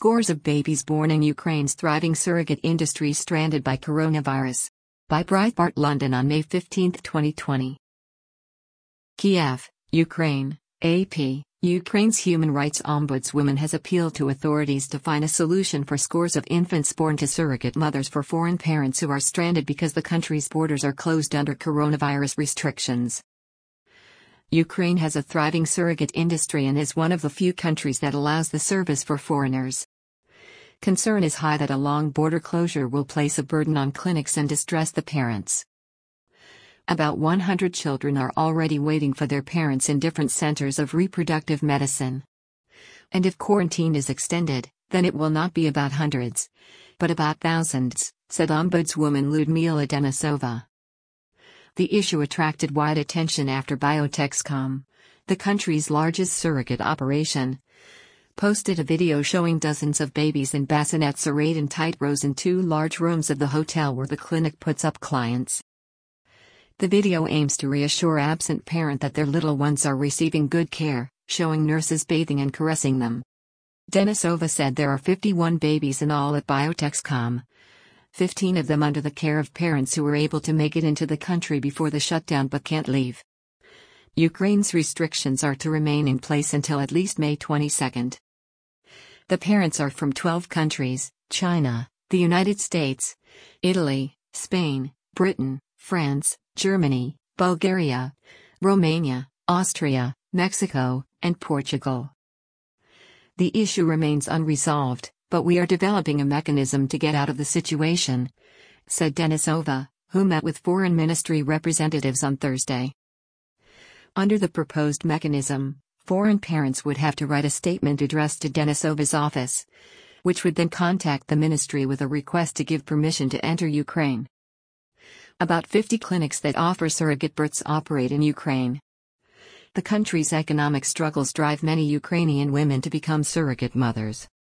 Scores of babies born in Ukraine's thriving surrogate industry stranded by coronavirus. By Breitbart London on May 15, 2020. Kiev, Ukraine, AP. Ukraine's human rights ombudswoman has appealed to authorities to find a solution for scores of infants born to surrogate mothers for foreign parents who are stranded because the country's borders are closed under coronavirus restrictions. Ukraine has a thriving surrogate industry and is one of the few countries that allows the service for foreigners. Concern is high that a long border closure will place a burden on clinics and distress the parents. About 100 children are already waiting for their parents in different centers of reproductive medicine. And if quarantine is extended, then it will not be about hundreds, but about thousands, said Ombudswoman Lyudmila Denisova. The issue attracted wide attention after Biotexcom, the country's largest surrogate operation, posted a video showing dozens of babies in bassinets arrayed in tight rows in two large rooms of the hotel where the clinic puts up clients. The video aims to reassure absent parents that their little ones are receiving good care, showing nurses bathing and caressing them. Denisova said there are 51 babies in all at Biotexcom, 15 of them under the care of parents who were able to make it into the country before the shutdown but can't leave. Ukraine's restrictions are to remain in place until at least May 22. The parents are from 12 countries: China, the United States, Italy, Spain, Britain, France, Germany, Bulgaria, Romania, Austria, Mexico, and Portugal. The issue remains unresolved, but we are developing a mechanism to get out of the situation, said Denisova, who met with foreign ministry representatives on Thursday. Under the proposed mechanism, foreign parents would have to write a statement addressed to Denisova's office, which would then contact the ministry with a request to give permission to enter Ukraine. About 50 clinics that offer surrogate births operate in Ukraine. The country's economic struggles drive many Ukrainian women to become surrogate mothers.